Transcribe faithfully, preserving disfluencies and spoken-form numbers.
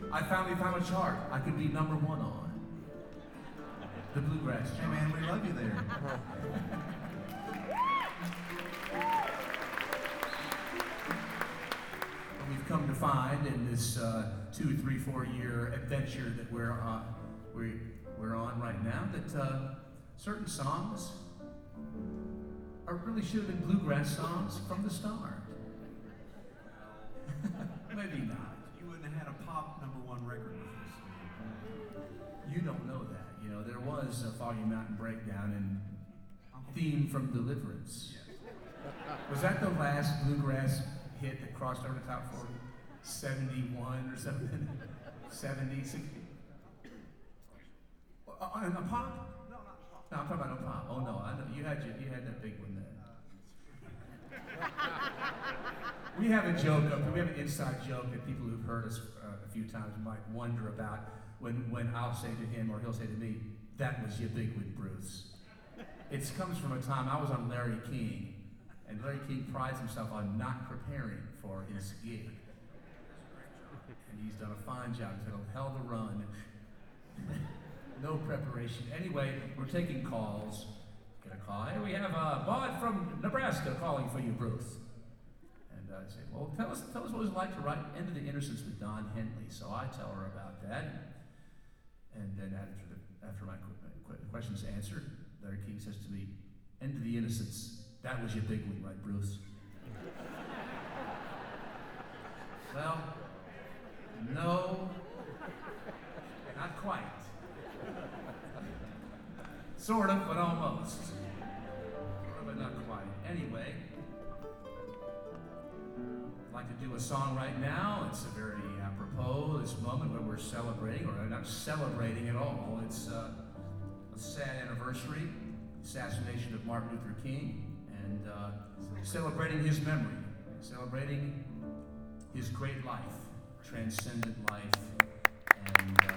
I finally found a chart I could be number one on. The Bluegrass chart. Hey man, we love you there. We've come to find in this uh, two, three, four year adventure that we're on, we, we're on right now that uh, certain songs are really should have been bluegrass songs from the start. Maybe not. You wouldn't have had a pop number one record with this. You don't know that. You know, there was a Foggy Mountain Breakdown and Theme from Deliverance. Was that the last bluegrass hit that crossed over the top forty? seventy-one or something? seventy, sixty? Uh, uh, a pop? No, not pop. No, I'm talking about no pop. Oh no, I know you had your, you had that big one there. We have a joke, we have an inside joke that people who've heard us uh, a few times might wonder about when, when I'll say to him or he'll say to me, "That was your big one, Bruce." It comes from a time I was on Larry King, and Larry King prides himself on not preparing for his gig. And he's done a fine job. He's had a hell of a run. No preparation. Anyway, we're taking calls. Get a call. Hey, we have uh, Bud from Nebraska calling for you, Bruce. And I say, well, tell us, tell us what it was like to write Into the Innocence with Don Henley. So I tell her about that. And then after the, after my questions answered, Larry King says to me, "Into the Innocence, that was your big one, right, Bruce?" Well, no, not quite. Sort of, but almost. Sort of, but not quite. Anyway, I'd like to do a song right now. It's a very apropos, this moment when we're celebrating, or not celebrating at all. It's uh, a sad anniversary, assassination of Martin Luther King, and uh, celebrating his memory, celebrating his great life, transcendent life, and uh,